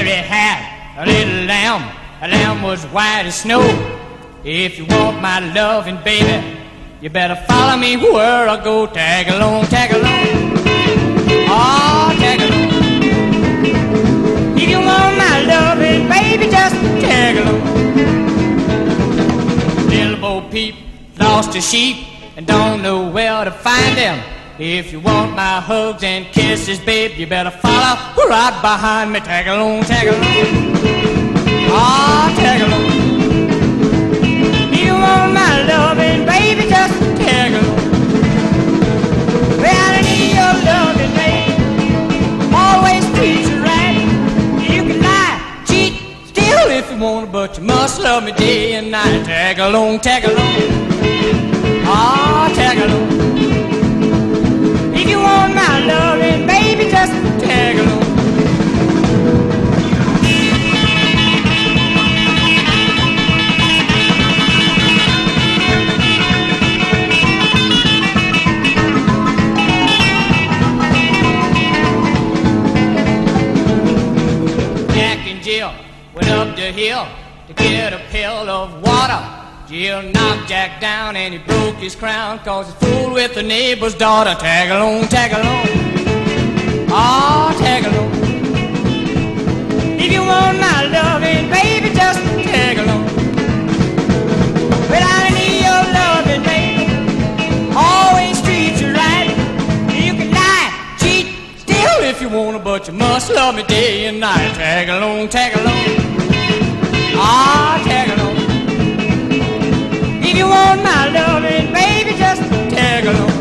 Mary had a little lamb. A lamb was white as snow. If you want my loving, baby, you better follow me where I go. Tag along, tag along. Oh, tag along. If you want my loving, baby, just tag along. Little Bo Peep lost his sheep and don't know where to find them. If you want my hugs and kisses, babe, you better follow right behind me. Tag along, tag along. Oh, tag along. If you want my loving, baby, just tag along. Well, I need your loving, baby. Always treat you right. You can lie, cheat, steal if you want to, but you must love me day and night. Tag along, tag along. Oh, tag along. If you want my loving, baby, just tag along. Jack and Jill went up the hill to get a pail of water. Jill knocked Jack down and he broke his crown, 'cause he fooled with the neighbor's daughter. Tag along, tag along. Oh, tag along. If you want my loving, baby, just tag along. But I need your loving, baby. Always treat you right. You can lie, cheat, steal if you want to, but you must love me day and night. Tag along, tag along. Oh, tag along. If you want my loving, baby, just tag along.